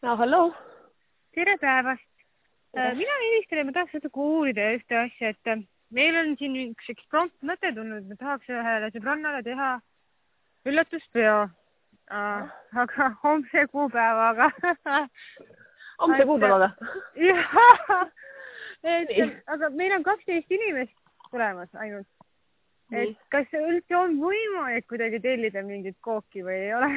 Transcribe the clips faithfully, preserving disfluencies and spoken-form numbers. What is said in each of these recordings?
Ja, hallo. Tere päevast. Mina helistan ja ma tahaks seda kuulida ühte asja, et meil on siin üks eksprompt mõte tulnud, me tahaks ühele sõbrannale teha üllatuspeo, aga homse kuupäevaga. Homse kuupäevaga? Jah, aga meil on kaksteist inimest tulemas ainult. Et kas üldse on võimalik kuidagi tellida mingit kooki või ei ole?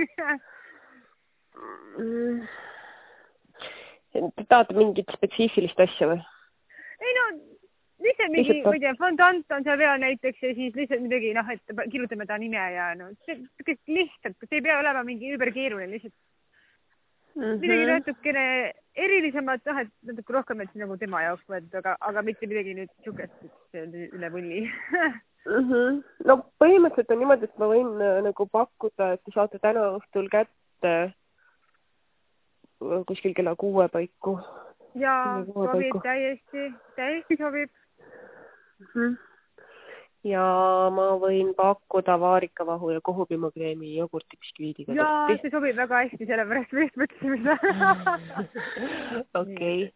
Te tahate mingit spetsiifilist asja või? Ei no, lihtsalt mingi, ma ei tea, fondant on seal peal näiteks ja siis lihtsalt midagi, noh, et kirjutame ta nime ja no, lihtsalt, see ei pea olema mingi überkeeruline, lihtsalt mm -hmm. midagi natukene erilisemat, noh, et natuke rohkem, et nagu tema jaoks võetud, aga, aga mitte midagi nüüd sukest üle võlli. mm -hmm. No põhimõtteliselt on niimoodi, et ma võin nagu pakkuda, et te saate täna õhtul kätte kuskil kella kuue paiku. Jaa, sobib täiesti, täiesti sobib. Mm -hmm. Ja ma võin pakkuda vaarikavahu ja kohupimokreemi jogurti biskviidiga. Jaa, see sobib väga hästi, sellepärast me just mõtlesime seda. Okei.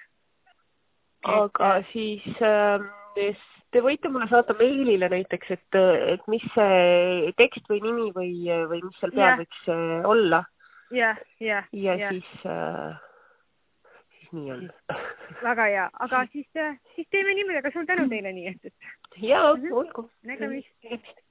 Aga siis te võite mulle saata meilile näiteks, et, et mis see tekst või nimi või, või mis seal peal võiks olla. Ja, ja, ja, ja siis, äh, siis nii on. Väga hea, aga siis, siis teeme niimoodi, aga sul tänu teile nii, et... Jaa, olgu. Nägemist.